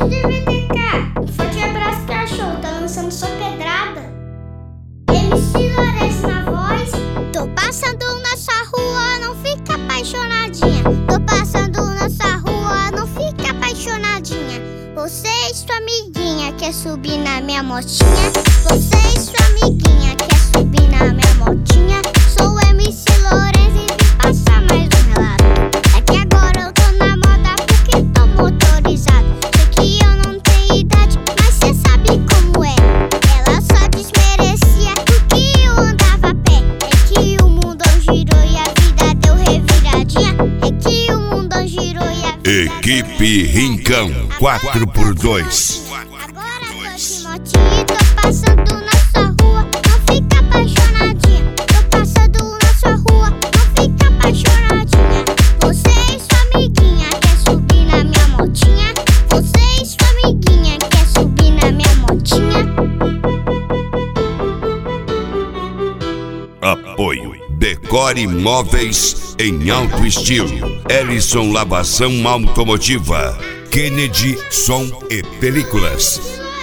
de VTK, um forte abraço, cachorro, tá lançando sua pedrada. MC Lourenço na voz. Tô passando na sua rua, não fica apaixonadinha. Tô passando na sua rua, não fica apaixonadinha. Você e sua amiguinha quer subir na minha motinha. Você e sua amiguinha quer subir na minha motinha. Sou o MC Lourenço e vim passar mais um relato. É que agora eu tô na moda porque tô motorizado. Sei que eu não tenho idade, mas cê sabe como é. Ela só desmerecia porque eu andava a pé. É que o mundo girou e a vida deu reviradinha. É que o mundo girou e a vida Equipe Rincão 4x2. Agora tô de motinha e tô passando na sua rua, não fica apaixonadinha. Tô passando na sua rua, não fica apaixonadinha. Você e sua amiguinha quer subir na minha motinha. Você e sua amiguinha quer subir na minha motinha. Apoio Decore Móveis em alto estilo. Ellison Lavação Automotiva. Kennedy Som e Películas.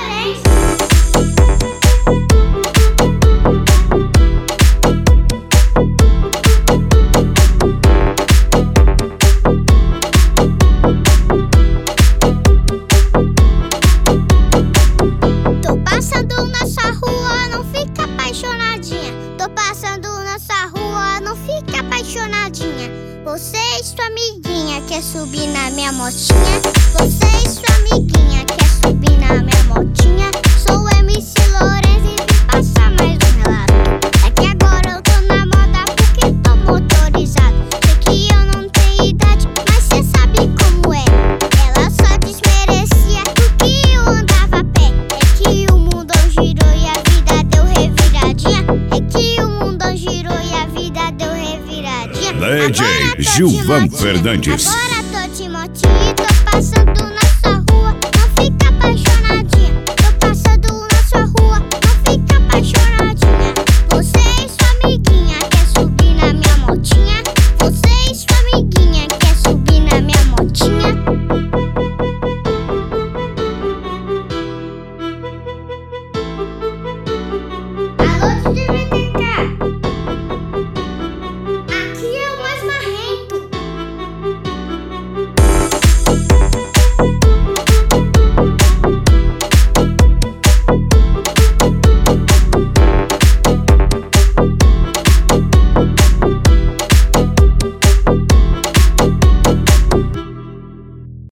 Tô passando na sua rua, não fica apaixonadinha. Tô passando na sua rua, não fica apaixonadinha. Você e sua amiguinha quer subir na minha motinha. Você e sua amiguinha quer subir na minha motinha. Sou o MC Lourenço e vim passar mais um relato. É que agora eu tô na moda porque tô motorizado. Sei que eu não tenho idade, mas cê sabe como é. Ela só desmerecia porque eu andava a pé. É que o mundo girou e a vida deu reviradinha. É que o mundo girou e a vida deu reviradinha. DJ Agora tô de Gilvan motinha. Fernandes. Agora